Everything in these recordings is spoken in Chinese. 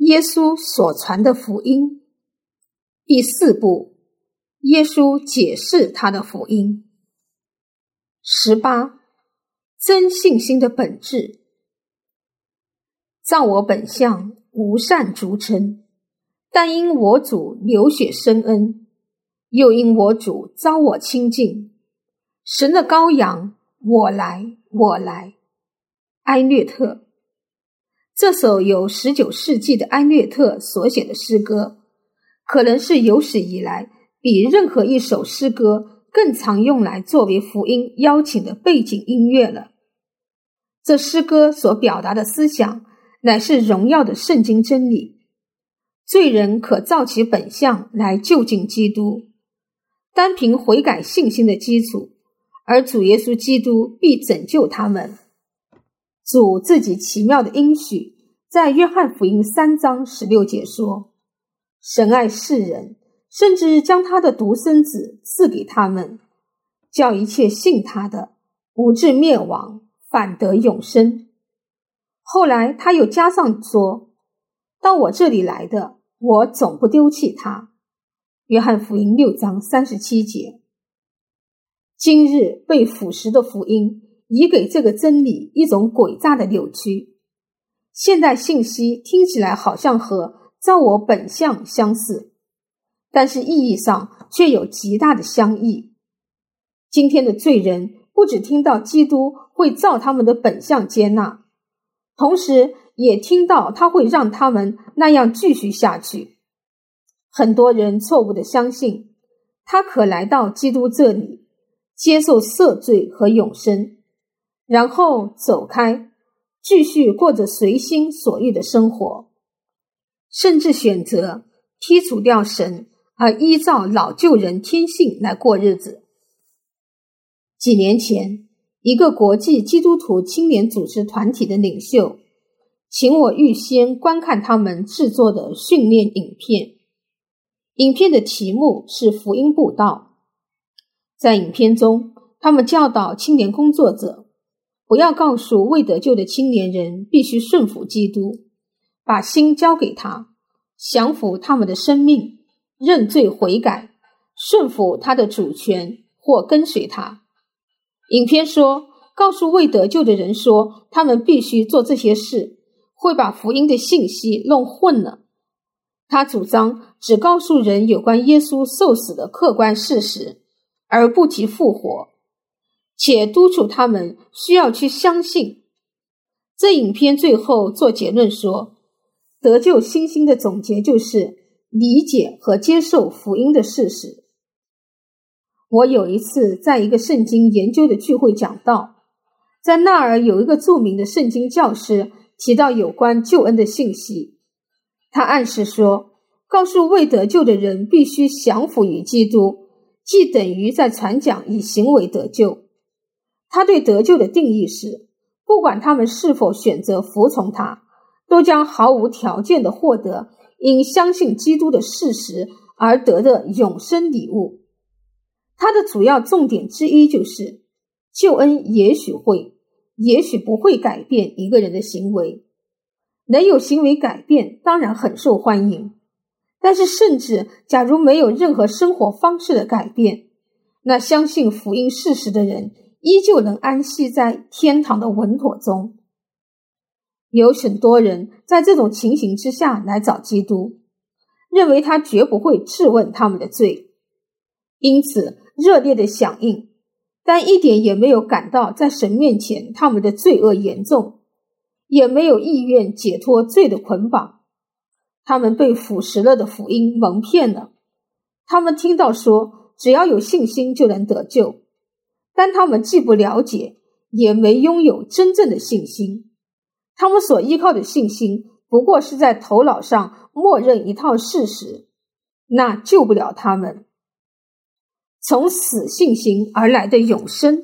耶稣所传的福音。第4部，耶稣解释他的福音。18，真信心的本质。照我本相，无善逐称，但因我主流血生恩，又因我主召我亲近。神的羔羊，我来，我来。埃略特。这首由19世纪的埃略特所写的诗歌，可能是有史以来比任何一首诗歌更常用来作为福音邀请的背景音乐了。这诗歌所表达的思想乃是荣耀的圣经真理，罪人可照其本相来就近基督，单凭悔改信心的基础，而主耶稣基督必拯救他们。主自己奇妙的应许，在约翰福音3章16节说，神爱世人，甚至将他的独生子赐给他们，叫一切信他的不至灭亡，反得永生。后来他又加上说，到我这里来的，我总不丢弃他。约翰福音6章37节。今日被腐蚀的福音已给这个真理一种诡诈的扭曲，现代信息听起来好像和照我本相相似，但是意义上却有极大的相异。今天的罪人不只听到基督会照他们的本相接纳，同时也听到他会让他们那样继续下去。很多人错误地相信他可来到基督这里，接受赦罪和永生，然后走开，继续过着随心所欲的生活，甚至选择剔除掉神，而依照老旧人天性来过日子。几年前，一个国际基督徒青年组织团体的领袖请我预先观看他们制作的训练影片。影片的题目是福音布道。在影片中，他们教导青年工作者不要告诉未得救的青年人必须顺服基督，把心交给他，降服他们的生命，认罪悔改，顺服他的主权或跟随他。影片说，告诉未得救的人说他们必须做这些事，会把福音的信息弄混了。他主张只告诉人有关耶稣受死的客观事实，而不提复活，且督促他们需要去相信。这影片最后做结论说，得救信心的总结就是理解和接受福音的事实。我有一次在一个圣经研究的聚会讲道，在那儿有一个著名的圣经教师提到有关救恩的信息。他暗示说，告诉未得救的人必须降服于基督，既等于在传讲以行为得救。他对得救的定义是，不管他们是否选择服从他，都将毫无条件地获得因相信基督的事实而得的永生礼物。他的主要重点之一就是，救恩也许会，也许不会改变一个人的行为。能有行为改变当然很受欢迎，但是甚至假如没有任何生活方式的改变，那相信福音事实的人依旧能安息在天堂的稳妥中。有很多人在这种情形之下来找基督，认为他绝不会质问他们的罪，因此热烈的响应，但一点也没有感到在神面前他们的罪恶严重，也没有意愿解脱罪的捆绑。他们被腐蚀了的福音蒙骗了。他们听到说只要有信心就能得救，但他们既不了解，也没拥有真正的信心。他们所依靠的信心不过是在头脑上默认一套事实，那救不了他们。从死信心而来的永生，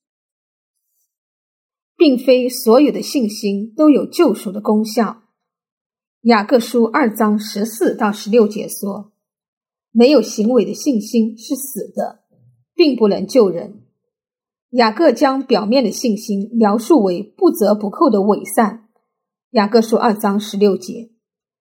并非所有的信心都有救赎的功效。雅各书2章14到16节说，没有行为的信心是死的，并不能救人。雅各将表面的信心描述为不折不扣的伪善。雅各书2章16节，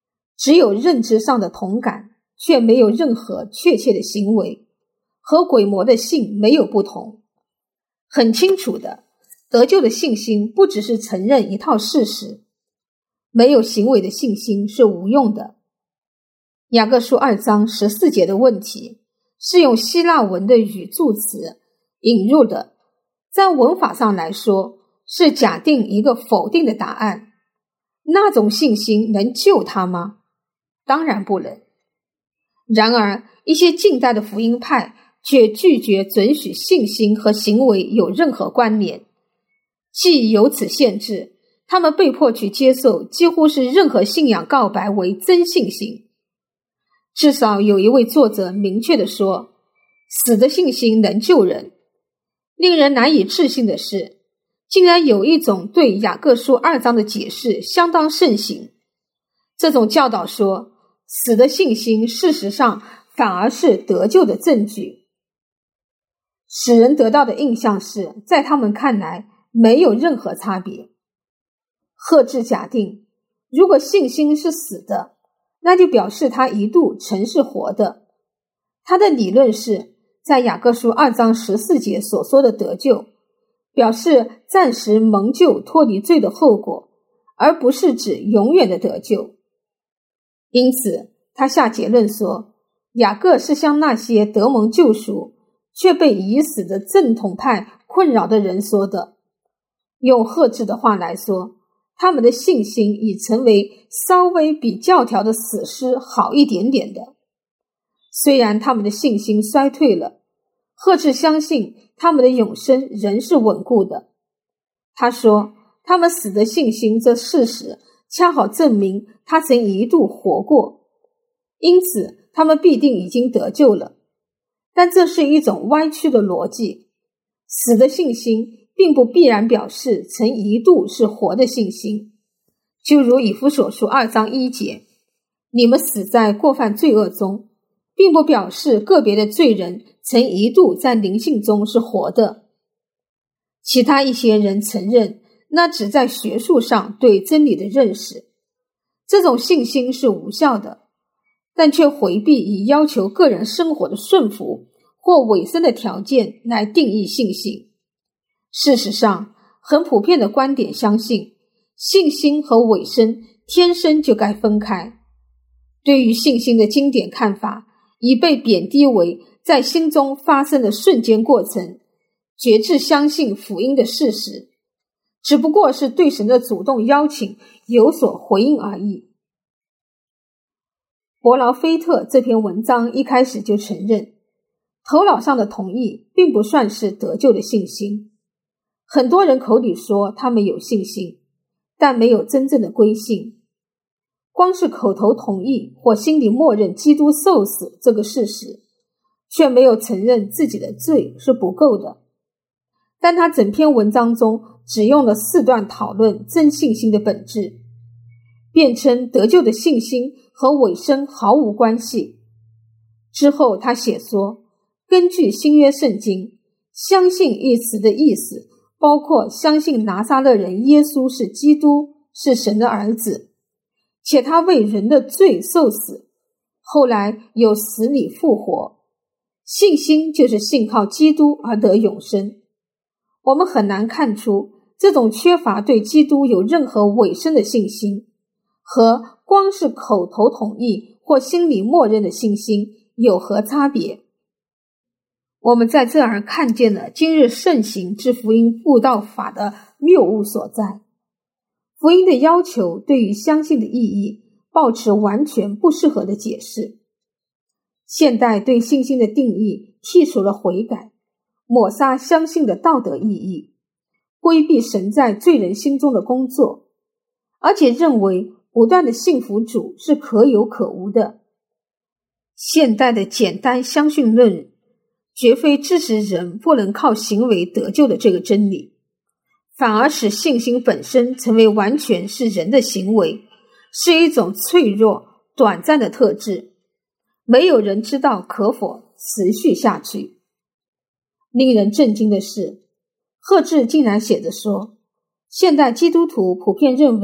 只有认知上的同感，却没有任何确切的行为，和鬼魔的信没有不同。很清楚的，得救的信心不只是承认一套事实，没有行为的信心是无用的。雅各书2章14节的问题是用希腊文的语助词引入的，在文法上来说是假定一个否定的答案。那种信心能救他吗？当然不能。然而一些近代的福音派却拒绝准许信心和行为有任何关联，既有此限制，他们被迫去接受几乎是任何信仰告白为真信心。至少有一位作者明确地说，死的信心能救人。令人难以置信的是，竟然有一种对雅各书2章的解释相当盛行。这种教导说，死的信心事实上反而是得救的证据，使人得到的印象是，在他们看来没有任何差别。赫志假定，如果信心是死的，那就表示它一度曾是活的。他的理论是，在雅各书2章14节所说的得救，表示暂时蒙救脱离罪的后果，而不是指永远的得救。因此他下结论说，雅各是向那些得蒙救赎却被已死的正统派困扰的人说的。用赫志的话来说，他们的信心已成为稍微比教条的死尸好一点点的。虽然他们的信心衰退了，赫志相信他们的永生仍是稳固的。他说，他们死的信心这事实恰好证明他曾一度活过，因此他们必定已经得救了。但这是一种歪曲的逻辑，死的信心并不必然表示曾一度是活的信心。就如以弗所书2章1节，你们死在过犯罪恶中，并不表示个别的罪人曾一度在灵性中是活的。其他一些人承认，那只在学术上对真理的认识，这种信心是无效的，但却回避以要求个人生活的顺服或委身的条件来定义信心。事实上，很普遍的观点相信，信心和委身天生就该分开。对于信心的经典看法，已被贬低为在心中发生的瞬间过程，决志相信福音的事实，只不过是对神的主动邀请有所回应而已。伯劳菲特这篇文章一开始就承认，头脑上的同意并不算是得救的信心。很多人口里说他们有信心，但没有真正的归信。光是口头同意或心里默认基督受死这个事实，却没有承认自己的罪是不够的。但他整篇文章中只用了4段讨论真信心的本质，辩称得救的信心和委身毫无关系。之后他写说，根据新约圣经，相信一词的意思包括相信拿撒勒人耶稣是基督，是神的儿子，且他为人的罪受死，后来又死里复活。信心就是信靠基督而得永生。我们很难看出这种缺乏对基督有任何委身的信心和光是口头同意或心里默认的信心有何差别。我们在这儿看见了今日盛行之福音布道法的谬误所在。福音的要求对于相信的意义抱持完全不适合的解释。现代对信心的定义剔除了悔改，抹杀相信的道德意义，规避神在罪人心中的工作，而且认为不断的信服主是可有可无的。现代的简单相信论绝非支持人不能靠行为得救的这个真理，反而使信心本身成为完全是人的行为，是一种脆弱短暂的特质，没有人知道可否持续下去。令人震惊的是，赫志竟然写着说，现代基督徒普遍认为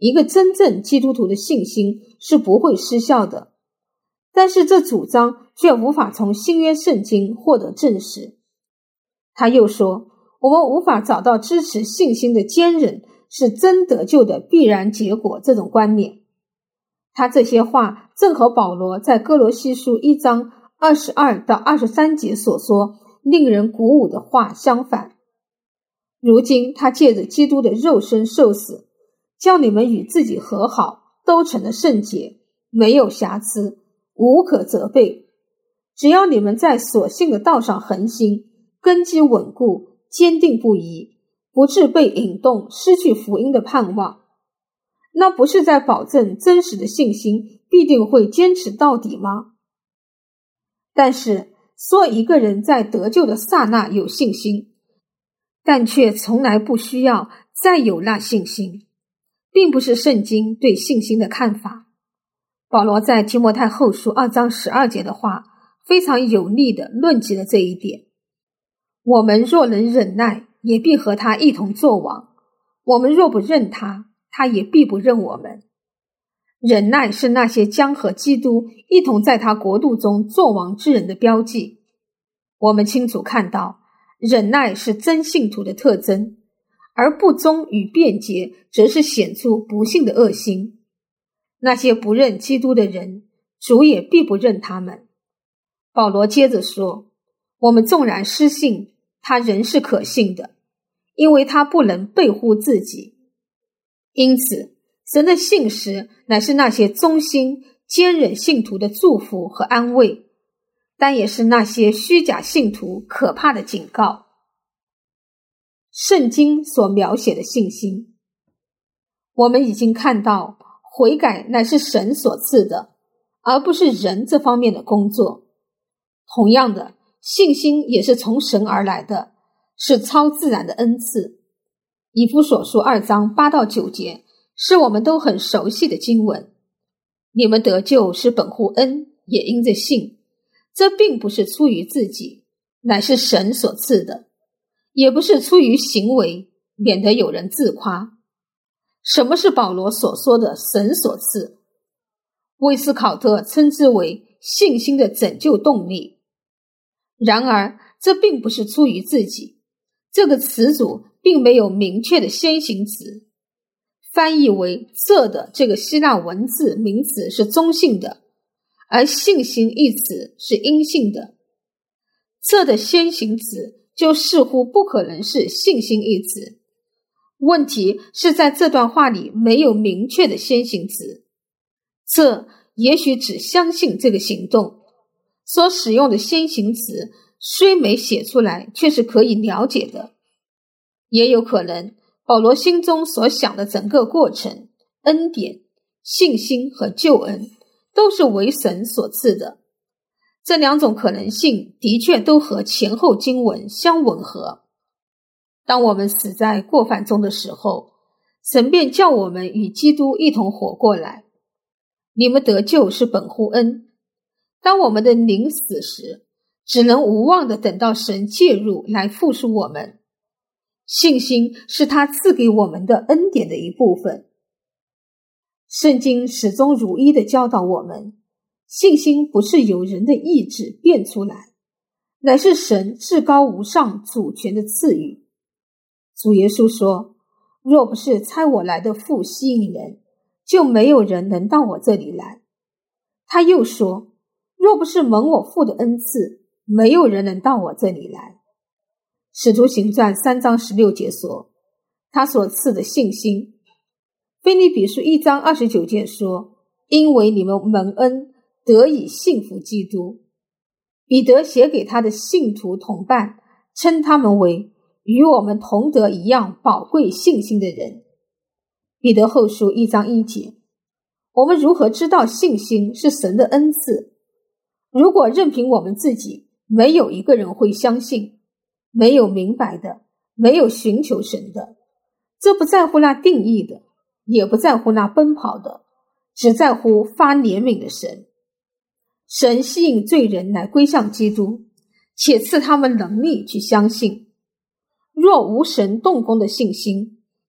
一个真正基督徒的信心是不会失效的，但是这主张却无法从新约圣经获得证实。他又说，我们无法找到支持信心的坚忍是真得救的必然结果这种观念。他这些话正和保罗在哥罗西书1章22到23节所说令人鼓舞的话相反。如今他借着基督的肉身受死，叫你们与自己和好，都成了圣洁，没有瑕疵，无可责备。只要你们在所信的道上恒心，根基稳固，坚定不移，不致被引动，失去福音的盼望。那不是在保证真实的信心必定会坚持到底吗？但是说一个人在得救的刹那有信心，但却从来不需要再有那信心，并不是圣经对信心的看法。保罗在提摩太后书2章12节的话非常有力地论及了这一点。我们若能忍耐，也必和他一同作王；我们若不认他，他也必不认我们。忍耐是那些将和基督一同在他国度中作王之人的标记。我们清楚看到，忍耐是真信徒的特征，而不忠与辩解则是显出不信的恶心。那些不认基督的人，主也必不认他们。保罗接着说，我们纵然失信，他仍是可信的，因为他不能背乎自己。因此，神的信实乃是那些忠心坚忍信徒的祝福和安慰，但也是那些虚假信徒可怕的警告。圣经所描写的信心，我们已经看到，悔改乃是神所赐的，而不是人这方面的工作。同样的，信心也是从神而来的，是超自然的恩赐。以弗所书2章8到9节是我们都很熟悉的经文。你们得救是本乎恩，也因着信。这并不是出于自己，乃是神所赐的，也不是出于行为，免得有人自夸。什么是保罗所说的神所赐？威斯考特称之为信心的拯救动力。然而，这并不是出于自己。这个词组并没有明确的先行词，翻译为这的这个希腊文字名词是中性的，而信心一词是阴性的。这的先行词就似乎不可能是信心一词。问题是在这段话里没有明确的先行词，这也许只相信这个行动，所使用的先行词虽没写出来，却是可以了解的。也有可能保罗心中所想的整个过程，恩典、信心和救恩都是为神所赐的。这两种可能性的确都和前后经文相吻合。当我们死在过犯中的时候，神便叫我们与基督一同活过来。你们得救是本乎恩。当我们的灵死时，只能无望地等到神介入来复赎我们。信心是他赐给我们的恩典的一部分。圣经始终如一地教导我们，信心不是由人的意志变出来，乃是神至高无上主权的赐予。主耶稣说，若不是差我来的父吸引人，就没有人能到我这里来。他又说，若不是蒙我父的恩赐，没有人能到我这里来。使徒行传3章16节说，他所赐的信心。腓立比书1章29节说，因为你们蒙恩，得以信服基督。彼得写给他的信徒同伴，称他们为与我们同得一样宝贵信心的人。彼得后书1章1节。我们如何知道信心是神的恩赐？如果任凭我们自己，没有一个人会相信。没有明白的，没有寻求神的，这不在乎那定义的，也不在乎那奔跑的，只在乎发怜悯的神。神吸引罪人来归向基督，且赐他们能力去相信。若无神动工的信心，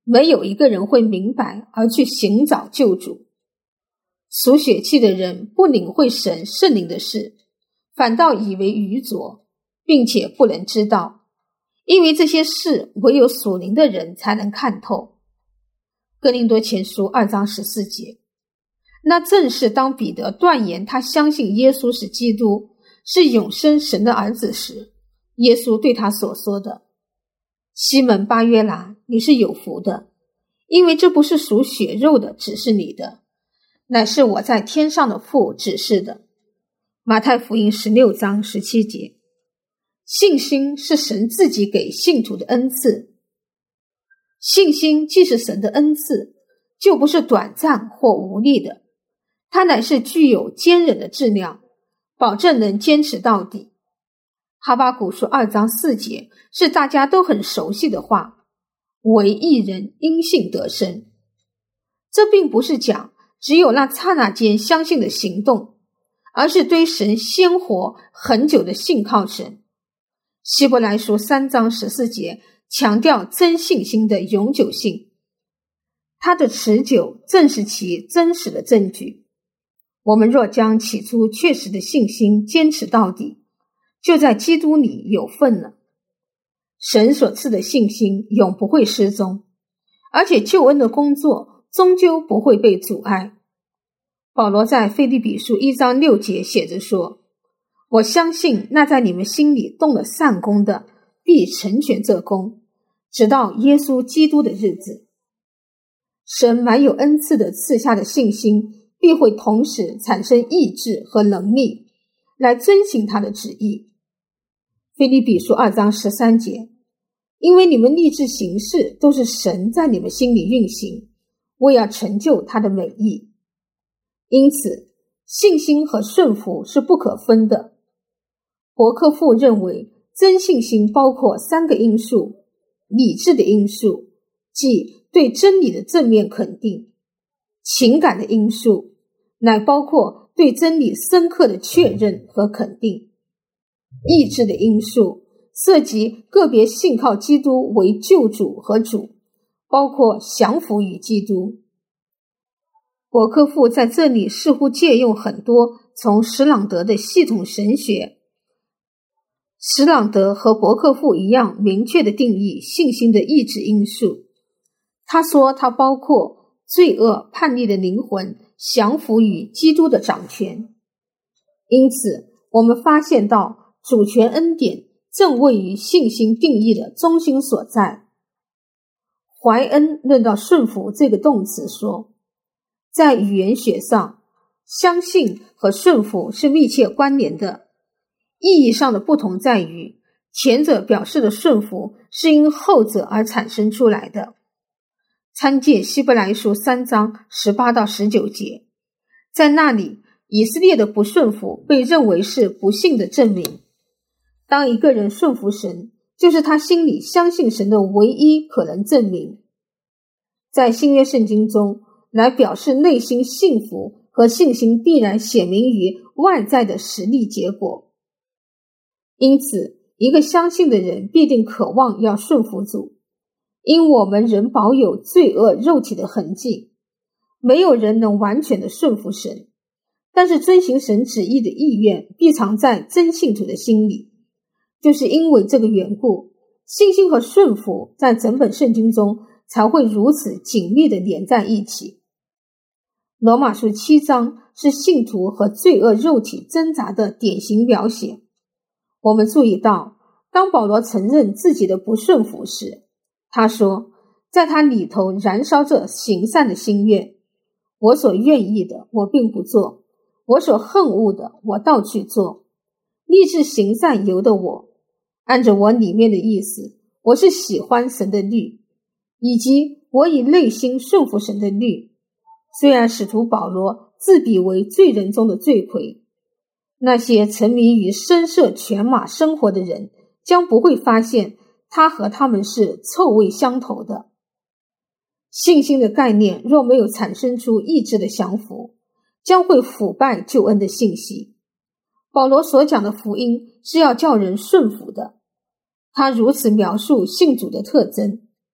没有一个人会明白而去寻找救主。属血气的人不领会神圣灵的事，反倒以为愚拙，并且不能知道，因为这些事唯有属灵的人才能看透。哥林多前书2章14节。那正是当彼得断言他相信耶稣是基督，是永生神的儿子时，耶稣对他所说的：西门巴约拿，你是有福的，因为这不是属血肉的指示你的，乃是我在天上的父指示的。马太福音16章17节。信心是神自己给信徒的恩赐。信心既是神的恩赐，就不是短暂或无力的，它乃是具有坚韧的质量，保证能坚持到底。哈巴谷书2章4节是大家都很熟悉的话，唯一人因信得生。这并不是讲只有那刹那间相信的行动，而是对神鲜活很久的信靠神。希伯来书3章14节强调真信心的永久性，它的持久正是其真实的证据。我们若将起初确实的信心坚持到底，就在基督里有份了。神所赐的信心永不会失踪，而且救恩的工作终究不会被阻碍。保罗在腓立比书1章6节写着说：我相信那在你们心里动了善工的，必成全这工，直到耶稣基督的日子。神满有恩赐的赐下的信心，必会同时产生意志和能力，来遵行他的旨意。腓立比书2章13节，因为你们立志行事，都是神在你们心里运行，为要成就他的美意。因此，信心和顺服是不可分的。伯克富认为，真信心包括3个因素：理智的因素，即对真理的正面肯定；情感的因素，乃包括对真理深刻的确认和肯定；意志的因素，涉及个别信靠基督为救主和主，包括降服于基督。伯克富在这里似乎借用很多从史朗德的系统神学。史朗德和伯克富一样明确地定义信心的意志因素。他说它包括罪恶叛逆的灵魂降服于基督的掌权。因此，我们发现到主权恩典正位于信心定义的中心所在。怀恩论到顺服这个动词说，在语言学上，相信和顺服是密切关联的。意义上的不同在于，前者表示的顺服是因后者而产生出来的。参见希伯来书3章18到19节，在那里，以色列的不顺服被认为是不信的证明。当一个人顺服神，就是他心里相信神的唯一可能证明。在新约圣经中，来表示内心幸福和信心必然显明于外在的实力结果。因此，一个相信的人必定渴望要顺服主，因我们仍保有罪恶肉体的痕迹，没有人能完全的顺服神，但是遵行神旨意的意愿必藏在真信徒的心里。就是因为这个缘故，信心和顺服在整本圣经中才会如此紧密地连在一起。罗马书7章是信徒和罪恶肉体挣扎的典型描写。我们注意到，当保罗承认自己的不顺服时，他说，在他里头燃烧着行善的心愿，我所愿意的我并不做，我所恨恶的我倒去做。立志行善由得我，按着我里面的意思，我是喜欢神的律，以及我以内心顺服神的律。虽然使徒保罗自比为罪人中的罪魁，那些沉迷于声色犬马生活的人将不会发现他和他们是臭味相投的。信心的概念若没有产生出意志的降服，将会腐败救恩的信息。保罗所讲的福音是要叫人顺服的，他如此描述信主的特征。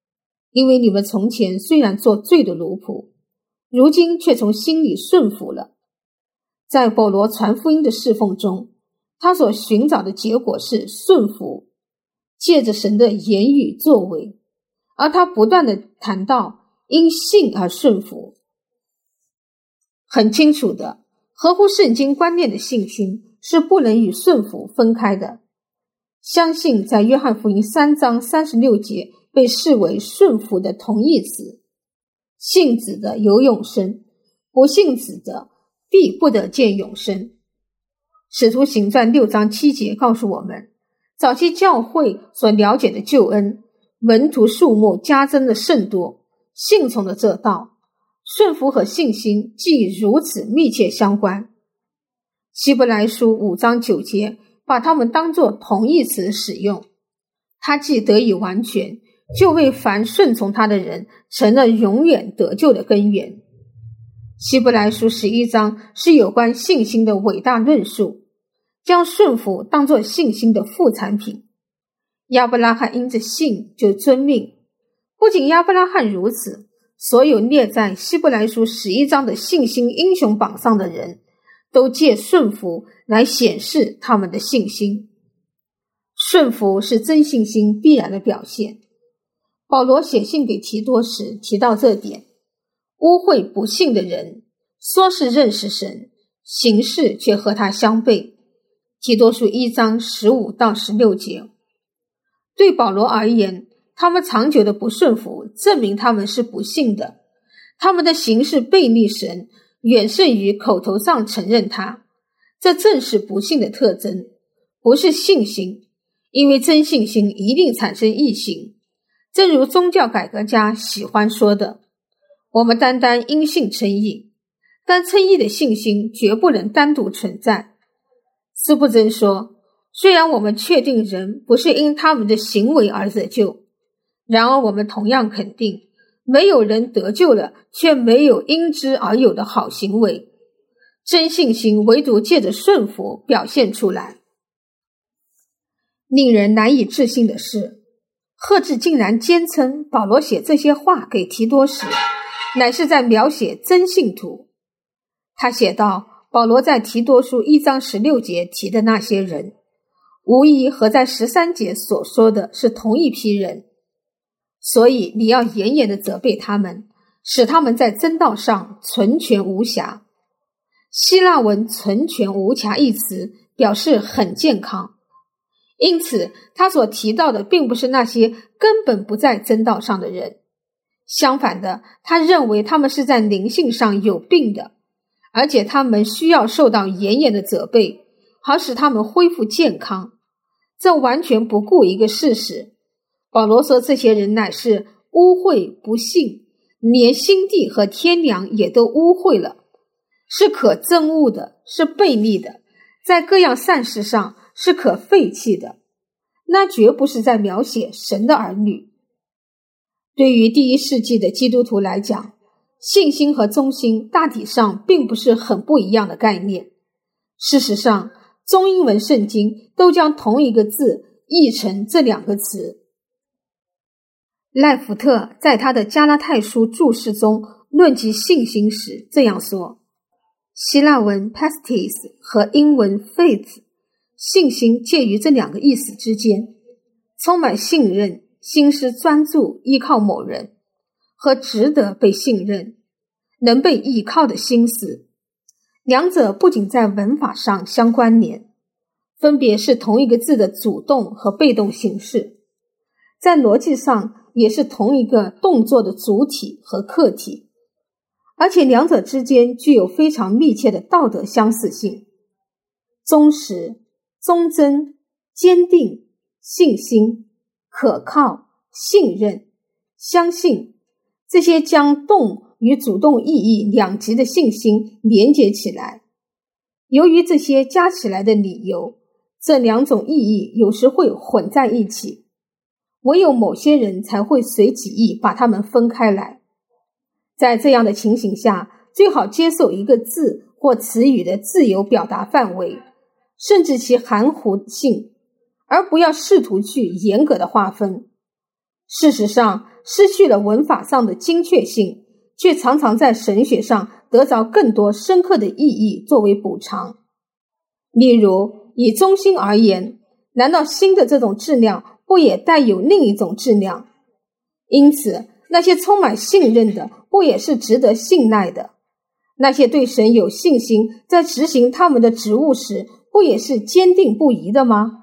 因为你们从前虽然做罪的奴仆，如今却从心里顺服了。在保罗传福音的侍奉中，他所寻找的结果是顺服，借着神的言语作为，而他不断地谈到因信而顺服。很清楚的，合乎圣经观念的信心是不能与顺服分开的。相信在约翰福音3章36节被视为顺服的同义词，信子的有永生，不信子的必不得见永生。使徒行传6章7节告诉我们，早期教会所了解的救恩，门徒数目加增的甚多，信从的这道，顺服和信心既如此密切相关。希伯来书5章9节把它们当作同义词使用，他既得以完全，就为凡顺从他的人成了永远得救的根源。希伯来书11章是有关信心的伟大论述，将顺服当作信心的副产品。亚伯拉罕因着信就遵命，不仅亚伯拉罕如此，所有列在希伯来书11章的信心英雄榜上的人都借顺服来显示他们的信心。顺服是真信心必然的表现。保罗写信给提多时提到这点，污秽不信的人说是认识神，行事却和他相悖。提多书1章15到16节。对保罗而言，他们长久的不顺服证明他们是不信的，他们的行事背逆神，远胜于口头上承认他，这正是不信的特征，不是信心，因为真信心一定产生义行。正如宗教改革家喜欢说的，我们单单因信称义，但称义的信心绝不能单独存在。斯布真说，虽然我们确定人不是因他们的行为而得救，然而我们同样肯定，没有人得救了却没有因之而有的好行为。真信心唯独借着顺服表现出来。令人难以置信的是，赫志竟然坚称保罗写这些话给提多时，乃是在描写真信徒。他写道，保罗在提多书1章16节提的那些人，无疑和在13节所说的是同一批人，所以你要严严地责备他们，使他们在真道上纯全无瑕。希腊文纯全无瑕一词表示很健康，因此他所提到的并不是那些根本不在真道上的人，相反的，他认为他们是在灵性上有病的，而且他们需要受到严严的责备，好使他们恢复健康。这完全不顾一个事实，保罗说这些人乃是污秽不信，连心地和天良也都污秽了，是可憎恶的，是悖逆的，在各样善事上是可废弃的。那绝不是在描写神的儿女。对于第1世纪的基督徒来讲，信心和忠心大体上并不是很不一样的概念。事实上，中英文圣经都将同一个字译成这两个词。赖福特在他的加拉太书注释中论及信心时这样说，希腊文 pistis 和英文 faith， 信心介于这两个意思之间，充满信任，心思专注依靠某人，和值得被信任，能被依靠的心思。两者不仅在文法上相关联，分别是同一个字的主动和被动形式，在逻辑上也是同一个动作的主体和客体，而且两者之间具有非常密切的道德相似性。忠实、忠贞、坚定、信心、可靠、信任、相信，这些将动与主动意义两极的信心连接起来。由于这些加起来的理由，这两种意义有时会混在一起，唯有某些人才会随己意把它们分开来。在这样的情形下，最好接受一个字或词语的自由表达范围，甚至其含糊性，而不要试图去严格的划分。 事实上，失去了文法上的精确性，却常常在神学上得着更多深刻的意义作为补偿。例如，以中心而言，难道心的这种质量不也带有另一种质量？因此，那些充满信任的，不也是值得信赖的？那些对神有信心，在执行他们的职务时，不也是坚定不移的吗？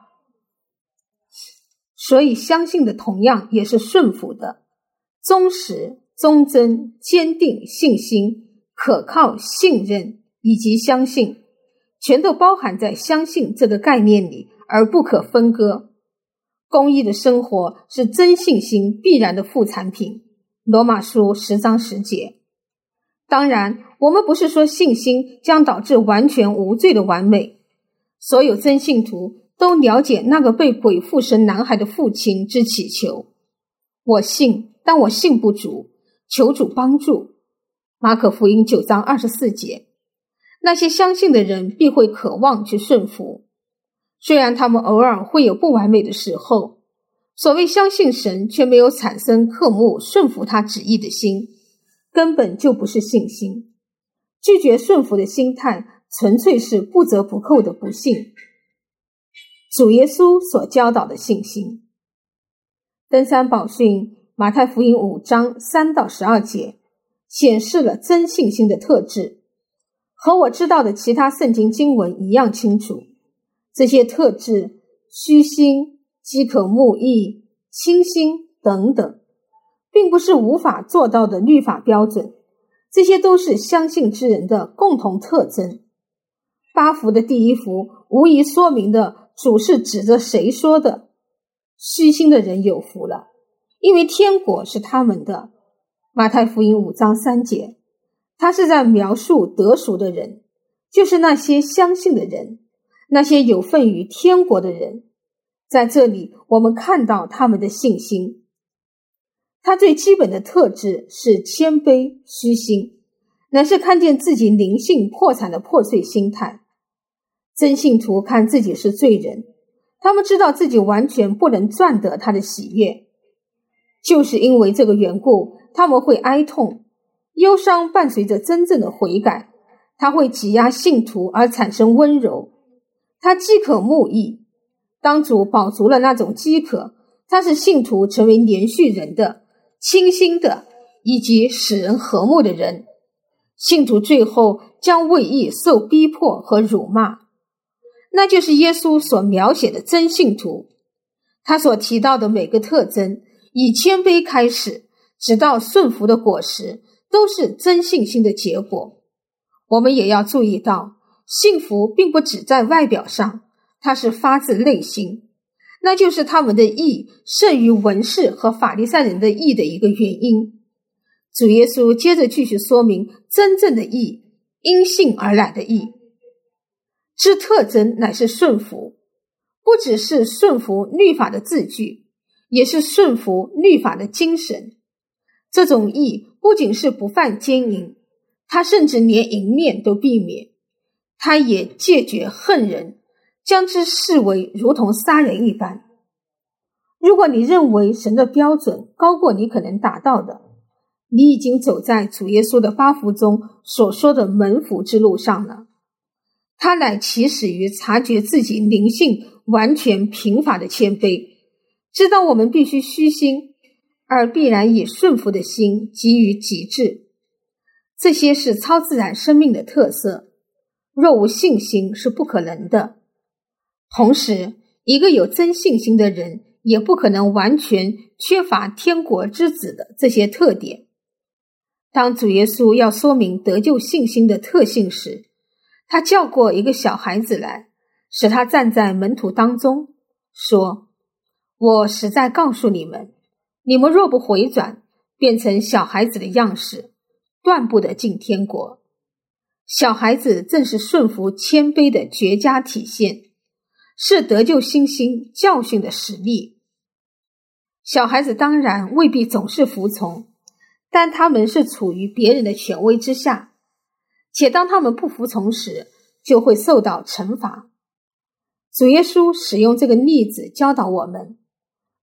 所以相信的同样也是顺服的，忠实、忠贞、坚定、信心、可靠、信任以及相信，全都包含在相信这个概念里，而不可分割。公义的生活是真信心必然的副产品，罗马书10章10节。当然，我们不是说信心将导致完全无罪的完美，所有真信徒都了解那个被鬼附身男孩的父亲之祈求，我信，但我信不足，求主帮助。马可福音9章24节。那些相信的人必会渴望去顺服，虽然他们偶尔会有不完美的时候。所谓相信神却没有产生渴慕顺服他旨意的心，根本就不是信心。拒绝顺服的心态纯粹是不折不扣的不信。主耶稣所教导的信心。登山宝训马太福音5章3到12节显示了真信心的特质，和我知道的其他圣经经文一样清楚。这些特质，虚心、饥渴慕义、清心等等，并不是无法做到的律法标准，这些都是相信之人的共同特征。八福的第一福无疑说明的主是指着谁说的？虚心的人有福了，因为天国是他们的。马太福音5章3节，他是在描述得赎的人，就是那些相信的人，那些有份于天国的人。在这里我们看到他们的信心。他最基本的特质是谦卑虚心，乃是看见自己灵性破产的破碎心态。真信徒看自己是罪人，他们知道自己完全不能赚得他的喜悦，就是因为这个缘故，他们会哀痛，忧伤伴随着真正的悔改，他会挤压信徒而产生温柔。他饥渴慕义，当主饱足了那种饥渴，他使信徒成为连续人的、清心的以及使人和睦的人。信徒最后将为义受逼迫和辱骂，那就是耶稣所描写的真信徒。他所提到的每个特征，以谦卑开始，直到顺服的果实，都是真信心的结果。我们也要注意到，信服并不只在外表上，它是发自内心，那就是他们的义胜于文士和法利赛人的义的一个原因。主耶稣接着继续说明真正的义，因信而来的义。之特征乃是顺服，不只是顺服律法的字句，也是顺服律法的精神。这种义不仅是不犯奸淫，他甚至连淫念都避免，他也戒绝恨人，将之视为如同杀人一般。如果你认为神的标准高过你可能达到的，你已经走在主耶稣的八福中所说的门福之路上了。他乃起始于察觉自己灵性完全贫乏的谦卑，知道我们必须虚心，而必然以顺服的心给予极致。这些是超自然生命的特色，若无信心是不可能的。同时，一个有真信心的人也不可能完全缺乏天国之子的这些特点。当主耶稣要说明得救信心的特性时，他叫过一个小孩子来，使他站在门徒当中，说：我实在告诉你们，你们若不回转，变成小孩子的样式，断不得进天国。小孩子正是顺服谦卑的绝佳体现，是得救信心教训的实例。小孩子当然未必总是服从，但他们是处于别人的权威之下，且当他们不服从时，就会受到惩罚。主耶稣使用这个例子教导我们，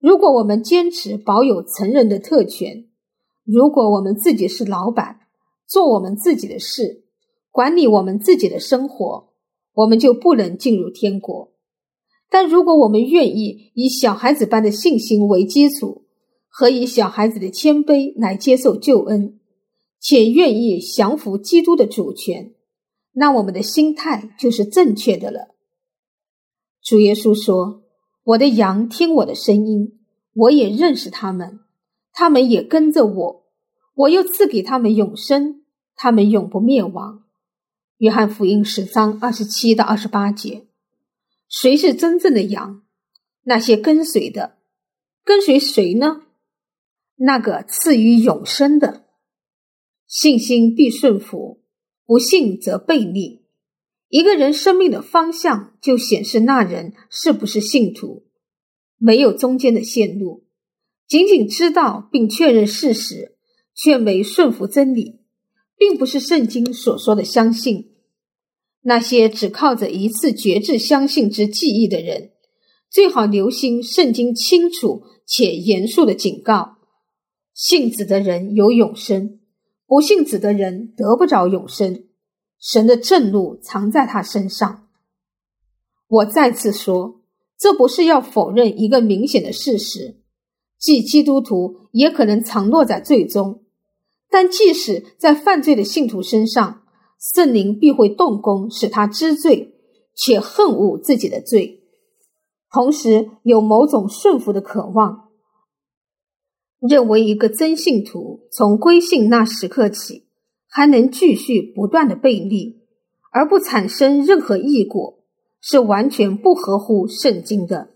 如果我们坚持保有成人的特权，如果我们自己是老板，做我们自己的事，管理我们自己的生活，我们就不能进入天国。但如果我们愿意以小孩子般的信心为基础，和以小孩子的谦卑来接受救恩，且愿意降服基督的主权，那我们的心态就是正确的了。主耶稣说，我的羊听我的声音，我也认识他们，他们也跟着我，我又赐给他们永生，他们永不灭亡。约翰福音10章27到28节。谁是真正的羊？那些跟随的。跟随谁呢？那个赐予永生的。信心必顺服，不信则背逆。一个人生命的方向就显示那人是不是信徒，没有中间的线路，仅仅知道并确认事实，却没顺服真理，并不是圣经所说的相信。那些只靠着一次决志相信之记忆的人，最好留心圣经清楚且严肃的警告：信子的人有永生，不信子的人得不着永生，神的震怒藏在他身上。我再次说，这不是要否认一个明显的事实，即基督徒也可能常落在罪中，但即使在犯罪的信徒身上，圣灵必会动工使他知罪，且恨恶自己的罪，同时有某种顺服的渴望，认为一个真信徒从归信那时刻起还能继续不断的背逆，而不产生任何异果，是完全不合乎圣经的。